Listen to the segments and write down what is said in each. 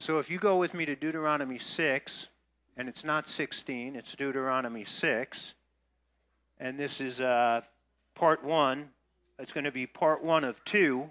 So if you go with me to Deuteronomy 6, and it's not 16, it's Deuteronomy 6, and this is part 1. It's going to be part 1 of 2.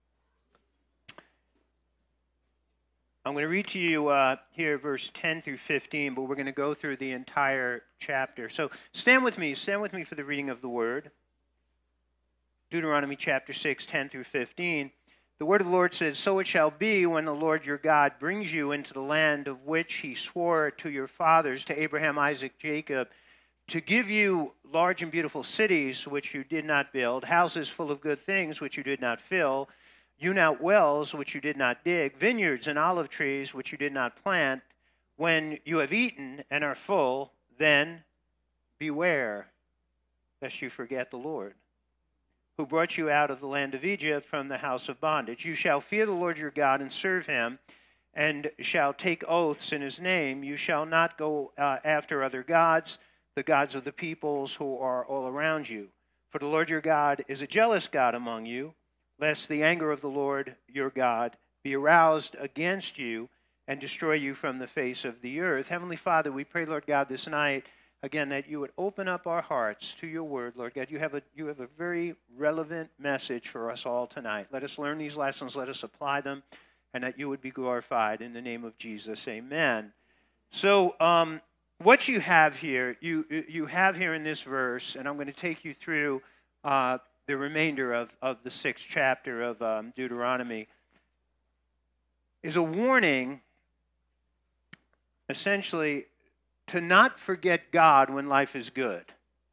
I'm going to read to you here verse 10 through 15, but we're going to go through the entire chapter. So stand with me for the reading of the word. Deuteronomy chapter 6, 10 through 15. The word of the Lord says, "So it shall be when the Lord your God brings you into the land of which he swore to your fathers, to Abraham, Isaac, Jacob, to give you large and beautiful cities which you did not build, houses full of good things which you did not fill, hewn out wells which you did not dig, vineyards and olive trees which you did not plant. When you have eaten and are full, then beware lest you forget the Lord, who brought you out of the land of Egypt from the house of bondage. You shall fear the Lord your God and serve him, and shall take oaths in his name. You shall not go after other gods, the gods of the peoples who are all around you. For the Lord your God is a jealous God among you, lest the anger of the Lord your God be aroused against you and destroy you from the face of the earth." Heavenly Father, we pray, Lord God, this night, again, that you would open up our hearts to your word, Lord God. You have a very relevant message for us all tonight. Let us learn these lessons, let us apply them, and that you would be glorified in the name of Jesus. Amen. So what you have here, you have here in this verse, and I'm going to take you through the remainder of the 6th chapter of Deuteronomy, is a warning, essentially, to not forget God when life is good.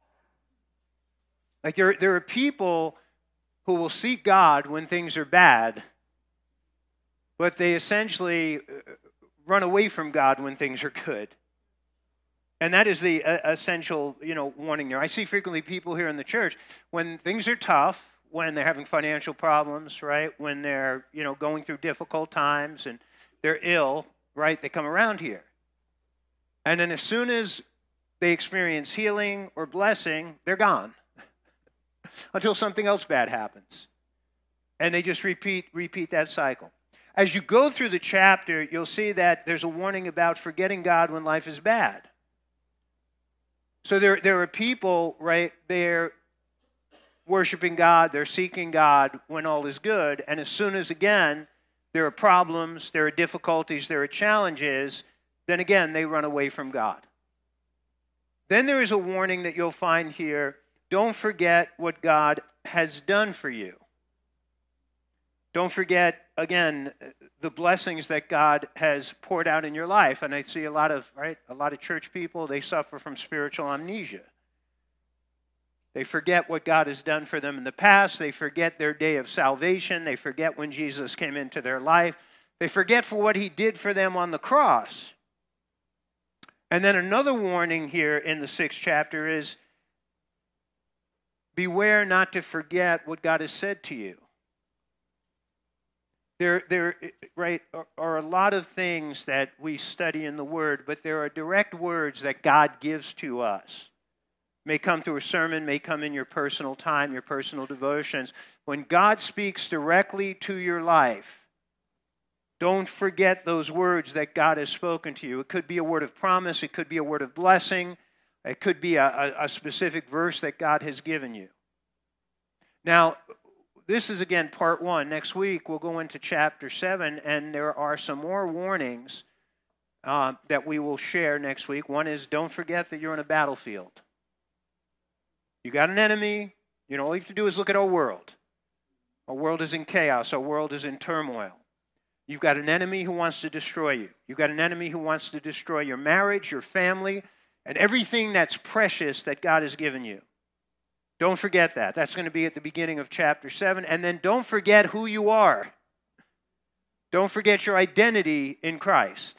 Like there are people who will seek God when things are bad, but they essentially run away from God when things are good. And that is the essential, warning there. I see frequently people here in the church, when things are tough, when they're having financial problems, right? When they're, going through difficult times and they're ill, right? They come around here. And then as soon as they experience healing or blessing, they're gone until something else bad happens. And they just repeat that cycle. As you go through the chapter, you'll see that there's a warning about forgetting God when life is bad. So there are people, right, they're worshiping God, they're seeking God when all is good, and as soon as, again, there are problems, there are difficulties, there are challenges, then again, they run away from God. Then there is a warning that you'll find here: don't forget what God has done for you. Don't forget, again, the blessings that God has poured out in your life. And I see a lot of church people, they suffer from spiritual amnesia. They forget what God has done for them in the past. They forget their day of salvation. They forget when Jesus came into their life. They forget for what he did for them on the cross. And then another warning here in the 6th chapter is, beware not to forget what God has said to you. There are a lot of things that we study in the Word, but there are direct words that God gives to us. May come through a sermon, may come in your personal time, your personal devotions. When God speaks directly to your life, don't forget those words that God has spoken to you. It could be a word of promise, it could be a word of blessing, it could be a specific verse that God has given you. Now, this is, again, part 1. Next week, we'll go into chapter 7, and there are some more warnings that we will share next week. One is, don't forget that you're in a battlefield. You got an enemy. All you have to do is look at our world. Our world is in chaos. Our world is in turmoil. You've got an enemy who wants to destroy you. You've got an enemy who wants to destroy your marriage, your family, and everything that's precious that God has given you. Don't forget that. That's going to be at the beginning of chapter 7. And then don't forget who you are. Don't forget your identity in Christ.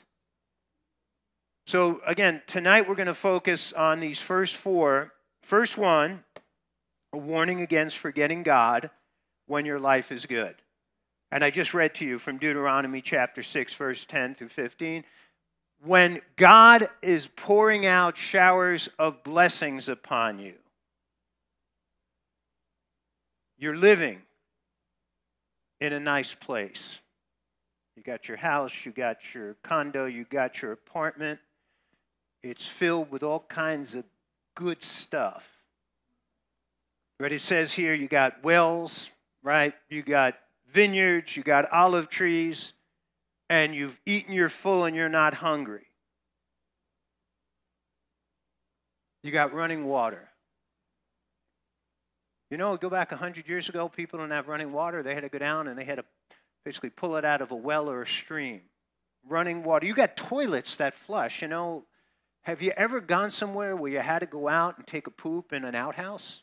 So again, tonight we're going to focus on these first 4. First one, a warning against forgetting God when your life is good. And I just read to you from Deuteronomy chapter 6, verse 10 through 15. When God is pouring out showers of blessings upon you, you're living in a nice place. You got your house, you got your condo, you got your apartment. It's filled with all kinds of good stuff. But it says here you got wells, right? You got vineyards, you got olive trees, and you've eaten your full and you're not hungry. You got running water. You know, go back 100 years ago, people didn't have running water. They had to go down and they had to basically pull it out of a well or a stream. Running water. You got toilets that flush. You know, have you ever gone somewhere where you had to go out and take a poop in an outhouse?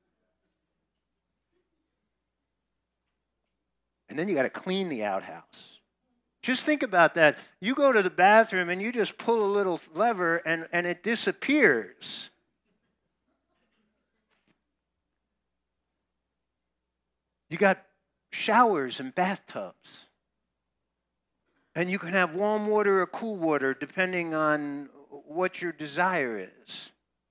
And then you got to clean the outhouse. Just think about that. You go to the bathroom and you just pull a little lever and it disappears. You got showers and bathtubs. And you can have warm water or cool water depending on what your desire is.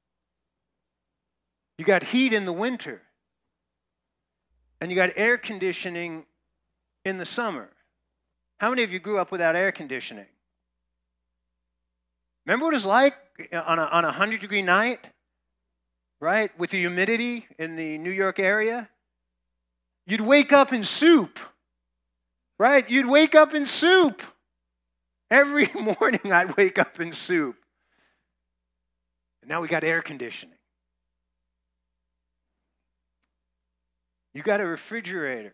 You got heat in the winter. And you got air conditioning in the summer. How many of you grew up without air conditioning? Remember what it was like on a 100-degree night? Right? With the humidity in the New York area? You'd wake up in soup. Right? You'd wake up in soup. Every morning I'd wake up in soup. And now we got air conditioning. You got a refrigerator.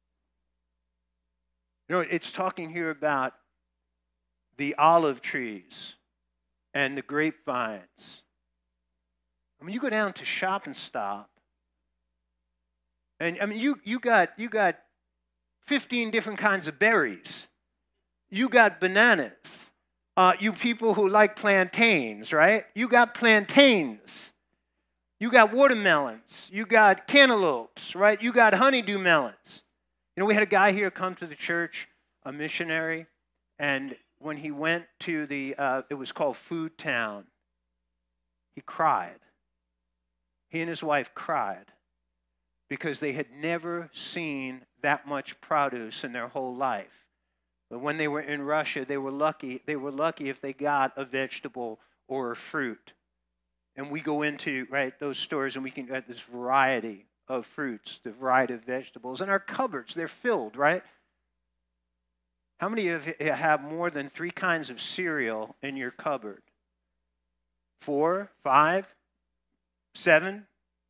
You know, it's talking here about the olive trees and the grapevines. I mean, you go down to Shop and Stop, and I mean, you got 15 different kinds of berries. You got bananas. You people who like plantains, right? You got plantains. You got watermelons. You got cantaloupes, right? You got honeydew melons. You know, we had a guy here come to the church, a missionary, and when he went to it was called Food Town, he cried. He and his wife cried because they had never seen that much produce in their whole life. But when they were in Russia, they were lucky. They were lucky if they got a vegetable or a fruit. And we go into, right, those stores and we can get this variety of fruits, the variety of vegetables. And our cupboards, they're filled, right? How many of you have more than 3 kinds of cereal in your cupboard? 4, 5, 7?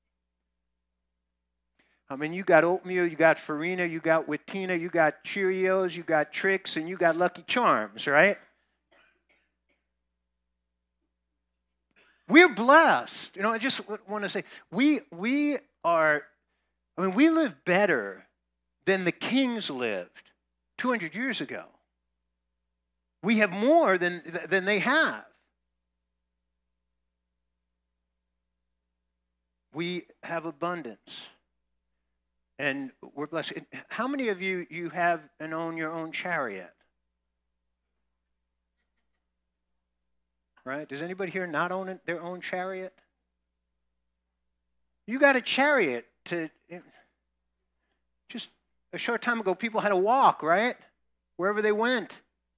I mean, you got oatmeal, you got Farina, you got Witina, you got Cheerios, you got Trix, and you got Lucky Charms, right? We're blessed. You know, I just want to say, we live better than the kings lived 200 years ago. We have more than they have. We have abundance. And we're blessed. How many of you have and own your own chariot? Right? Does anybody here not own their own chariot? You got a chariot just a short time ago, people had to walk, right? Wherever they went.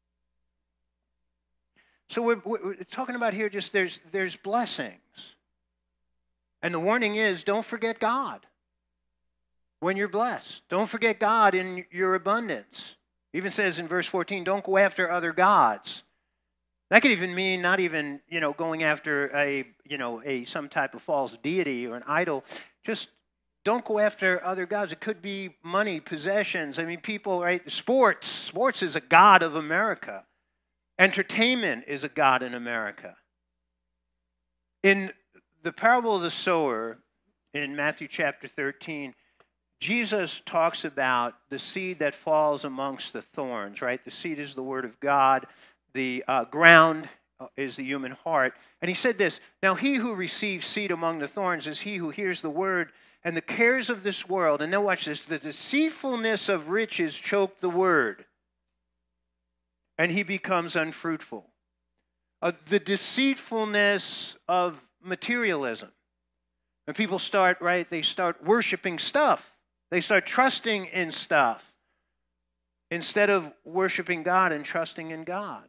So we're talking about here just there's blessings. And the warning is, don't forget God when you're blessed. Don't forget God in your abundance. It even says in verse 14, don't go after other gods. That could even mean not even, going after some type of false deity or an idol. Just don't go after other gods. It could be money, possessions. I mean, people, right? Sports. Sports is a god of America. Entertainment is a god in America. In the parable of the sower in Matthew chapter 13, Jesus talks about the seed that falls amongst the thorns, right? The seed is the word of God. The ground is the human heart. And he said this, now he who receives seed among the thorns is he who hears the word, and the cares of this world, and now watch this, the deceitfulness of riches choke the word, and he becomes unfruitful. The deceitfulness of materialism. When people start, right, they start worshiping stuff. They start trusting in stuff. instead of worshiping God and trusting in God.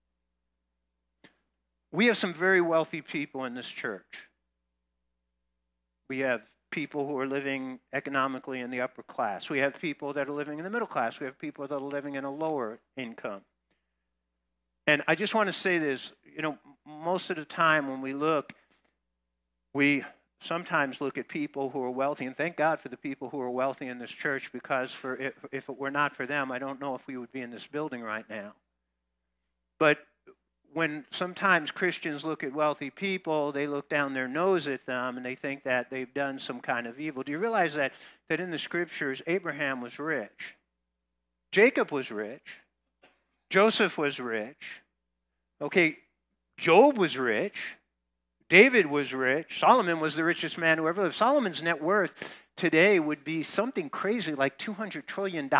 We have some very wealthy people in this church. We have people who are living economically in the upper class. We have people that are living in the middle class. We have people that are living in a lower income. And I just want to say this, most of the time when we look, we sometimes look at people who are wealthy, and thank God for the people who are wealthy in this church, because if it were not for them, I don't know if we would be in this building right now. But when sometimes Christians look at wealthy people, they look down their nose at them and they think that they've done some kind of evil. Do you realize that in the scriptures, Abraham was rich, Jacob was rich, Joseph was rich, okay, Job was rich, David was rich, Solomon was the richest man who ever lived. Solomon's net worth today would be something crazy like $200 trillion.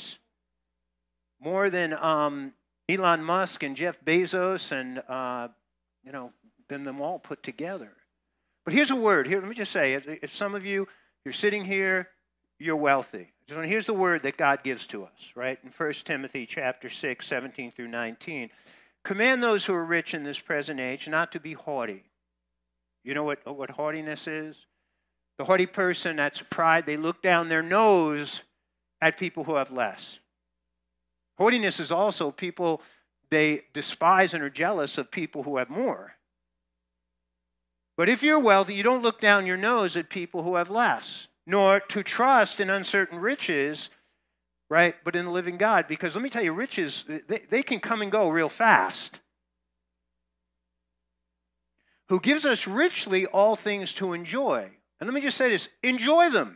More than Elon Musk and Jeff Bezos and, than them all put together. But here's a word. Here, let me just say, if some of you, you're sitting here, you're wealthy. Here's the word that God gives to us, right? In 1 Timothy chapter 6, 17 through 19. Command those who are rich in this present age not to be haughty. You know what haughtiness is? The haughty person, that's pride. They look down their nose at people who have less. Haughtiness is also people, they despise and are jealous of people who have more. But if you're wealthy, you don't look down your nose at people who have less, nor to trust in uncertain riches, right, but in the living God. Because let me tell you, riches, they can come and go real fast. Who gives us richly all things to enjoy. And let me just say this, enjoy them.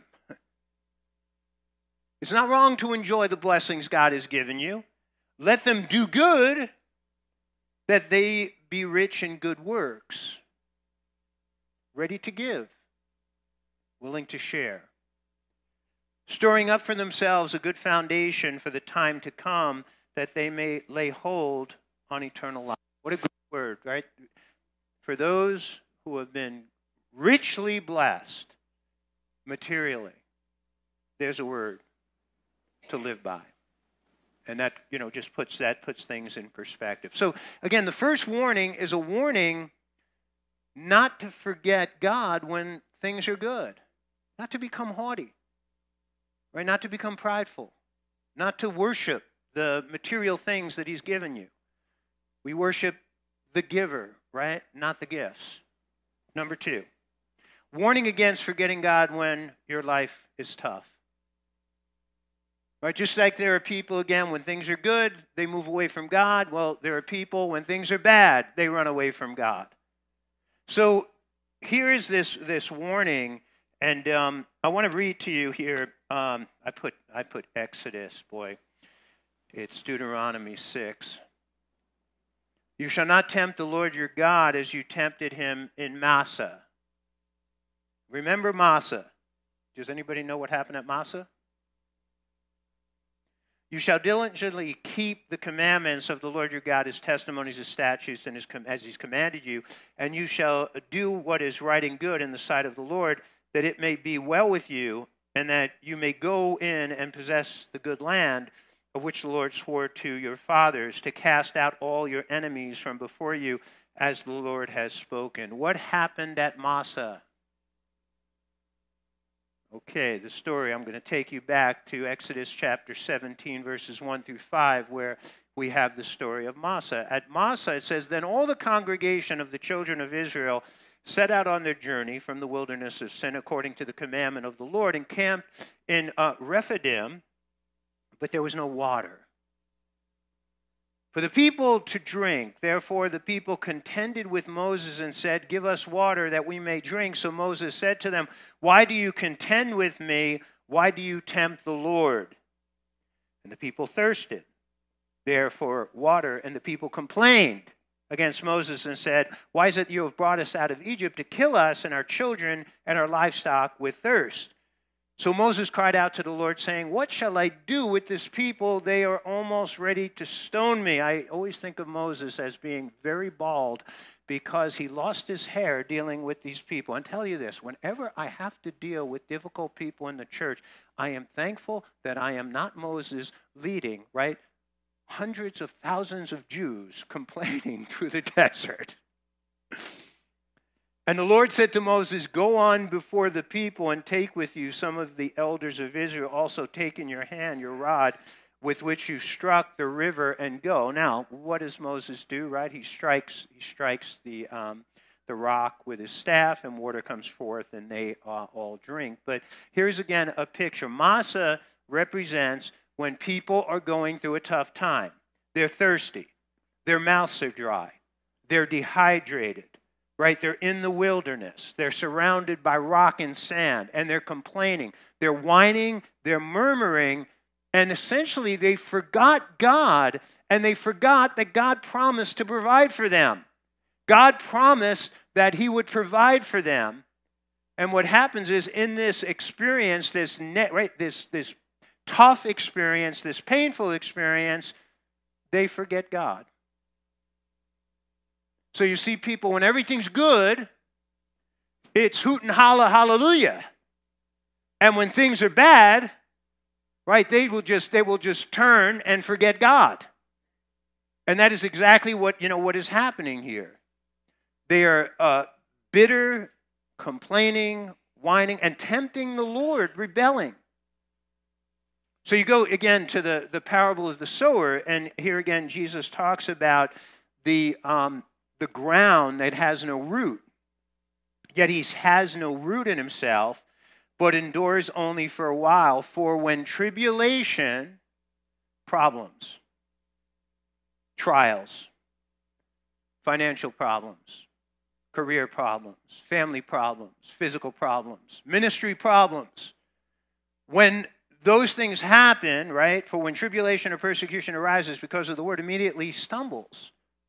It's not wrong to enjoy the blessings God has given you. Let them do good, that they be rich in good works, ready to give, willing to share, storing up for themselves a good foundation for the time to come, that they may lay hold on eternal life. What a good word, right? For those who have been richly blessed materially, there's a word to live by. And that, just puts things in perspective. So again, the first warning is a warning not to forget God when things are good, not to become haughty, right? Not to become prideful, not to worship the material things that He's given you. We worship the giver, right? Not the gifts. Number 2, warning against forgetting God when your life is tough. Right, just like there are people, again, when things are good, they move away from God. Well, there are people, when things are bad, they run away from God. So here is this warning, and I want to read to you here. I put Exodus, boy. It's Deuteronomy 6. You shall not tempt the Lord your God as you tempted him in Massah. Remember Massah. Does anybody know what happened at Massah? You shall diligently keep the commandments of the Lord your God, His testimonies, His statutes, and as He's commanded you, and you shall do what is right and good in the sight of the Lord, that it may be well with you, and that you may go in and possess the good land of which the Lord swore to your fathers, to cast out all your enemies from before you, as the Lord has spoken. What happened at Massah? Okay, the story, I'm going to take you back to Exodus chapter 17, verses 1 through 5, where we have the story of Massah. At Massah, it says, Then all the congregation of the children of Israel set out on their journey from the wilderness of Sin, according to the commandment of the Lord, and camped in Rephidim, but there was no water for the people to drink. Therefore the people contended with Moses and said, Give us water that we may drink. So Moses said to them, Why do you contend with me? Why do you tempt the Lord? And the people thirsted there for water, and the people complained against Moses and said, Why is it you have brought us out of Egypt to kill us and our children and our livestock with thirst? So Moses cried out to the Lord, saying, What shall I do with this people? They are almost ready to stone me. I always think of Moses as being very bald because he lost his hair dealing with these people. And tell you this, whenever I have to deal with difficult people in the church, I am thankful that I am not Moses leading, right, hundreds of thousands of Jews complaining through the desert. And the Lord said to Moses, go on before the people and take with you some of the elders of Israel. Also take in your hand your rod with which you struck the river and go. Now, what does Moses do, right? He strikes the rock with his staff, and water comes forth, and they all drink. But here's again a picture. Massah represents when people are going through a tough time. They're thirsty. Their mouths are dry. They're dehydrated. Right? They're in the wilderness. They're surrounded by rock and sand, and they're complaining. They're whining. They're murmuring. And essentially, they forgot God, and they forgot that God promised to provide for them. God promised that he would provide for them. And what happens is, in this experience, this tough experience, this painful experience, they forget God. So you see people, when everything's good, it's hoot and holla, hallelujah. And when things are bad, right, they will just turn and forget God. And that is exactly what is happening here. They are bitter, complaining, whining, and tempting the Lord, rebelling. So you go again to the parable of the sower, and here again Jesus talks about the ground that has no root. Yet he has no root in himself, but endures only for a while. For when tribulation, problems, trials, financial problems, career problems, family problems, physical problems, ministry problems, when those things happen, right, for when tribulation or persecution arises because of the word, immediately stumbles.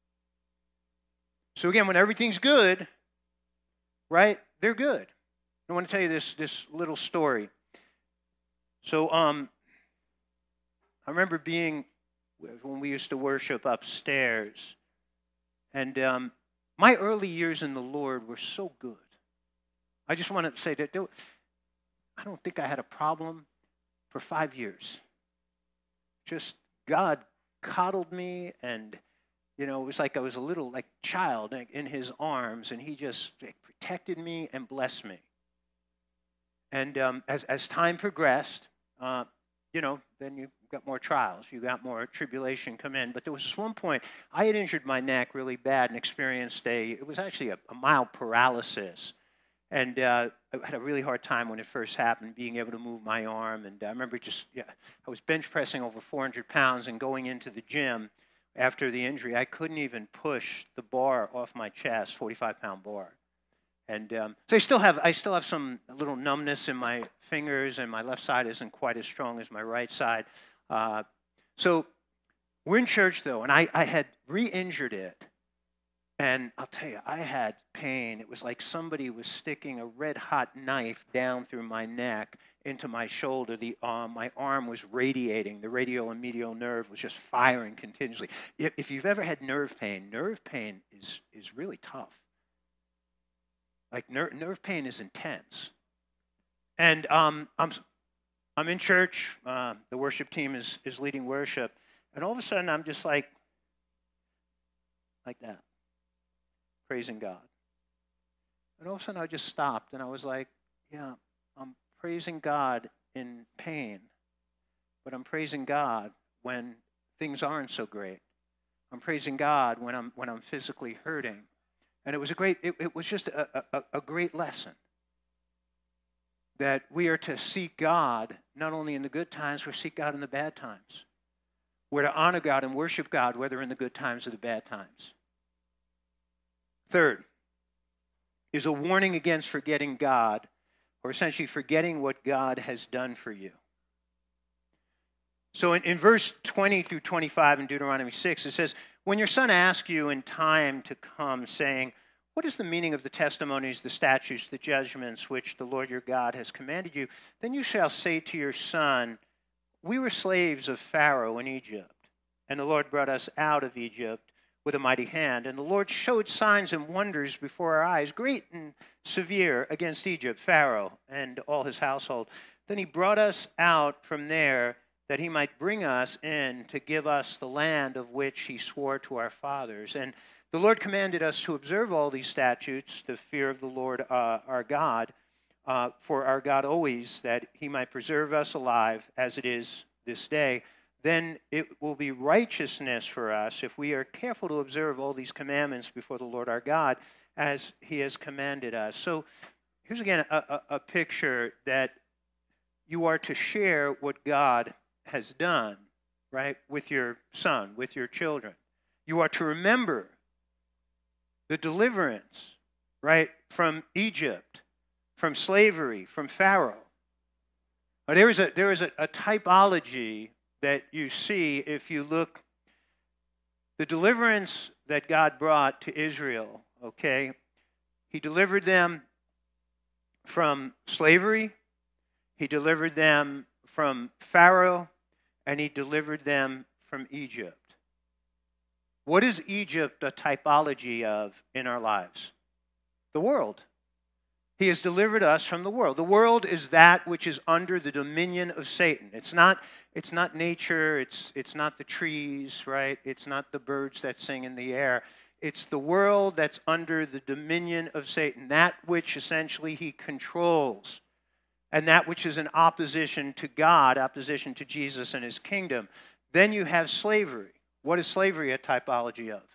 So again, when everything's good, right, they're good. I want to tell you this little story. So I remember being, when we used to worship upstairs, and my early years in the Lord were so good. I just want to say that I don't think I had a problem for 5 years. Just God coddled me, and it was like I was a little child in his arms, and he just protected me and blessed me. And as time progressed, then you got more trials, you got more tribulation come in. But there was this one point, I had injured my neck really bad and experienced it was actually a mild paralysis. And I had a really hard time when it first happened, being able to move my arm. And I remember I was bench pressing over 400 pounds and going into the gym. After the injury, I couldn't even push the bar off my chest, 45-pound bar. And so I still have some little numbness in my fingers, and my left side isn't quite as strong as my right side. So we're in church, though, and I had re-injured it. And I'll tell you, I had pain. It was like somebody was sticking a red-hot knife down through my neck into my shoulder. My arm was radiating. The radial and medial nerve was just firing continuously. If you've ever had nerve pain is really tough. Like nerve pain is intense. And I'm in church. The worship team is leading worship, and all of a sudden I'm just like that, praising God. And all of a sudden I just stopped, and I was like, yeah, I'm praising God in pain, but I'm praising God when things aren't so great. I'm praising God when I'm physically hurting. And it was it was just a great lesson that we are to seek God not only in the good times, we're to seek God in the bad times. We're to honor God and worship God whether in the good times or the bad times. Third is a warning against forgetting God, or essentially forgetting what God has done for you. So in verse 20 through 25 in Deuteronomy 6, it says, when your son asks you in time to come, saying, what is the meaning of the testimonies, the statutes, the judgments which the Lord your God has commanded you? Then you shall say to your son, we were slaves of Pharaoh in Egypt, and the Lord brought us out of Egypt with a mighty hand. And the Lord showed signs and wonders before our eyes, great and severe, against Egypt, Pharaoh, and all his household. Then he brought us out from there, that he might bring us in to give us the land of which he swore to our fathers. And the Lord commanded us to observe all these statutes, the fear of the Lord our God, for our God always, that he might preserve us alive as it is this day. Then it will be righteousness for us if we are careful to observe all these commandments before the Lord our God, as he has commanded us. So here's again a picture that you are to share what God has done, right, with your son, with your children. You are to remember the deliverance, right, from Egypt, from slavery, from Pharaoh. There is a typology that you see if you look, the deliverance that God brought to Israel, okay? He delivered them from slavery, he delivered them from Pharaoh, and he delivered them from Egypt. What is Egypt a typology of in our lives? The world. He has delivered us from the world. The world is that which is under the dominion of Satan. It's not nature, it's not the trees, right? It's not the birds that sing in the air. It's the world that's under the dominion of Satan, that which essentially he controls, and that which is in opposition to God, opposition to Jesus and his kingdom. Then you have slavery. What is slavery a typology of?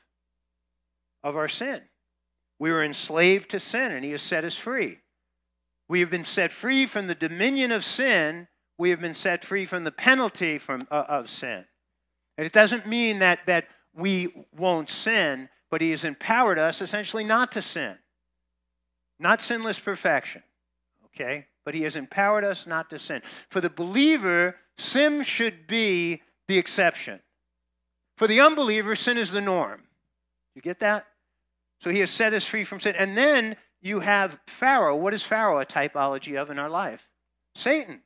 Of our sin. We were enslaved to sin, and he has set us free. We have been set free from the dominion of sin. We have been set free from the penalty of sin. And it doesn't mean that we won't sin, but he has empowered us essentially not to sin. Not sinless perfection, okay? But he has empowered us not to sin. For the believer, sin should be the exception. For the unbeliever, sin is the norm. You get that? So he has set us free from sin. And then you have Pharaoh. What is Pharaoh a typology of in our life? Satan.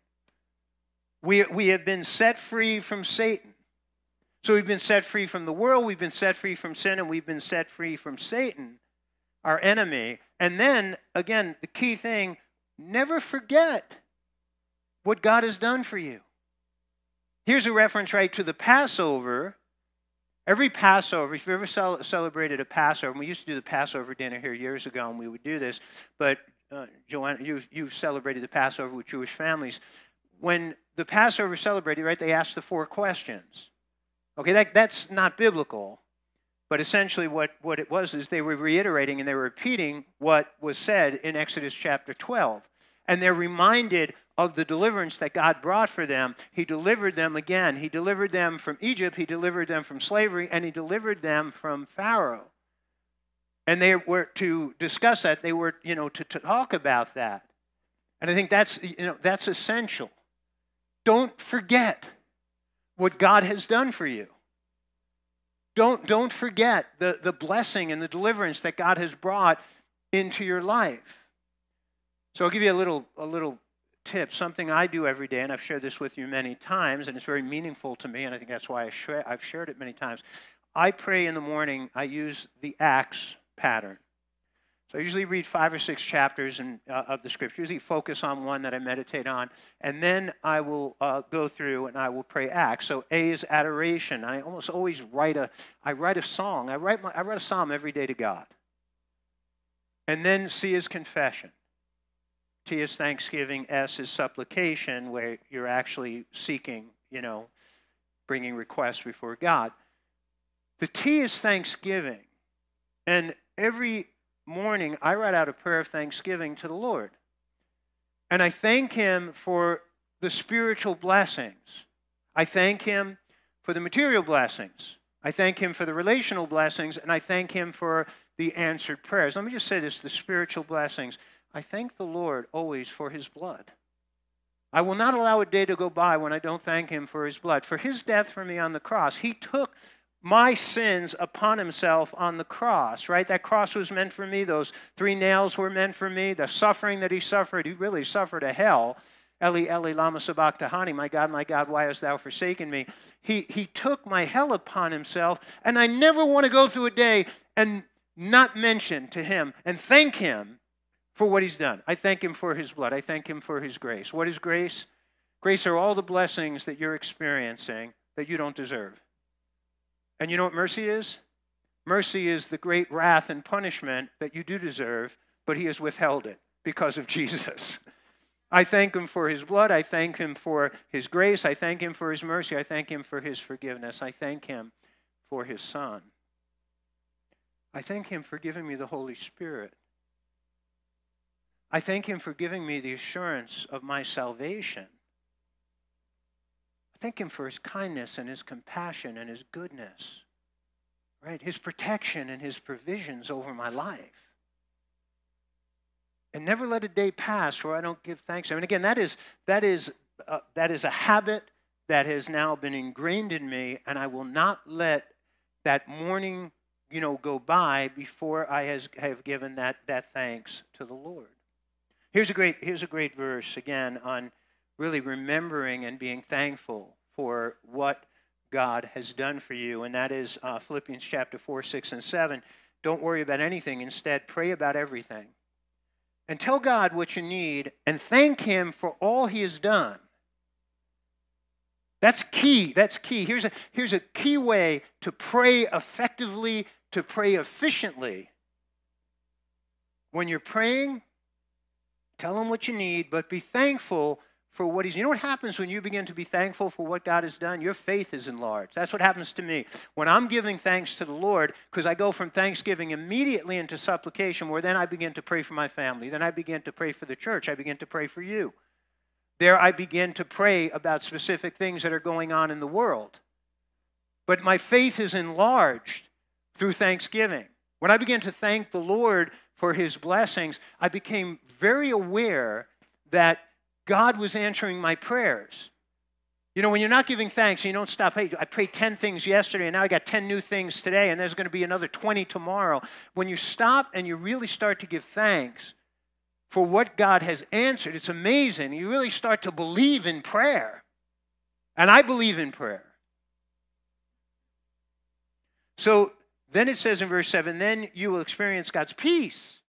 We have been set free from Satan. So we've been set free from the world, we've been set free from sin, and we've been set free from Satan, our enemy. And then, again, the key thing, never forget what God has done for you. Here's a reference right to the Passover. Every Passover, if you've ever celebrated a Passover, and we used to do the Passover dinner here years ago, and we would do this, but Joanna, you've celebrated the Passover with Jewish families. When the Passover celebrated, right, they asked the 4 questions. Okay, that's not biblical, but essentially what it was is they were reiterating and they were repeating what was said in Exodus chapter 12. And they're reminded of the deliverance that God brought for them. He delivered them again. He delivered them from Egypt. He delivered them from slavery. And he delivered them from Pharaoh. And they were to discuss that. They were, to talk about that. And I think that's essential. Don't forget what God has done for you. Don't forget the blessing and the deliverance that God has brought into your life. So I'll give you a little tip, something I do every day, and I've shared this with you many times, and it's very meaningful to me, and I think that's why I've shared it many times. I pray in the morning. I use the Acts pattern. So I usually read 5 or 6 chapters of the Scripture, usually focus on one that I meditate on, and then I will go through and I will pray Acts. So A is adoration. I almost always write a song. I write a psalm every day to God. And then C is confession. T is thanksgiving. S is supplication, where you're actually seeking, bringing requests before God. The T is thanksgiving. And every morning, I write out a prayer of thanksgiving to the Lord. And I thank him for the spiritual blessings. I thank him for the material blessings. I thank him for the relational blessings. And I thank him for the answered prayers. Let me just say this, the spiritual blessings. I thank the Lord always for his blood. I will not allow a day to go by when I don't thank him for his blood. For his death for me on the cross. He took my sins upon himself on the cross, right? That cross was meant for me. Those 3 nails were meant for me. The suffering that he suffered, he really suffered a hell. Eli, Eli, lama sabachthani, my God, why hast thou forsaken me? He took my hell upon himself, and I never want to go through a day and not mention to him and thank him for what he's done. I thank him for his blood. I thank him for his grace. What is grace? Grace are all the blessings that you're experiencing that you don't deserve. And you know what mercy is? Mercy is the great wrath and punishment that you do deserve, but he has withheld it because of Jesus. I thank him for his blood. I thank him for his grace. I thank him for his mercy. I thank him for his forgiveness. I thank him for his Son. I thank him for giving me the Holy Spirit. I thank him for giving me the assurance of my salvation. I thank him for his kindness and his compassion and his goodness, right? His protection and his provisions over my life. And never let a day pass where I don't give thanks. I mean, again, that is a habit that has now been ingrained in me, and I will not let that morning, go by before I have given that thanks to the Lord. Here's a great verse again on really remembering and being thankful for what God has done for you, and that is Philippians chapter 4, 6, and 7. Don't worry about anything. Instead, pray about everything. And tell God what you need and thank him for all he has done. That's key. That's key. Here's a key way to pray effectively, to pray efficiently. When you're praying, tell him what you need, but be thankful for what he's... You know what happens when you begin to be thankful for what God has done? Your faith is enlarged. That's what happens to me. When I'm giving thanks to the Lord, because I go from thanksgiving immediately into supplication, where then I begin to pray for my family. Then I begin to pray for the church. I begin to pray for you. There I begin to pray about specific things that are going on in the world. But my faith is enlarged through thanksgiving. When I began to thank the Lord for his blessings, I became very aware that God was answering my prayers. When you're not giving thanks, you don't stop. Hey, I prayed 10 things yesterday, and now I got 10 new things today, and there's going to be another 20 tomorrow. When you stop and you really start to give thanks for what God has answered, it's amazing. You really start to believe in prayer. And I believe in prayer. So then it says in verse 7, then you will experience God's peace.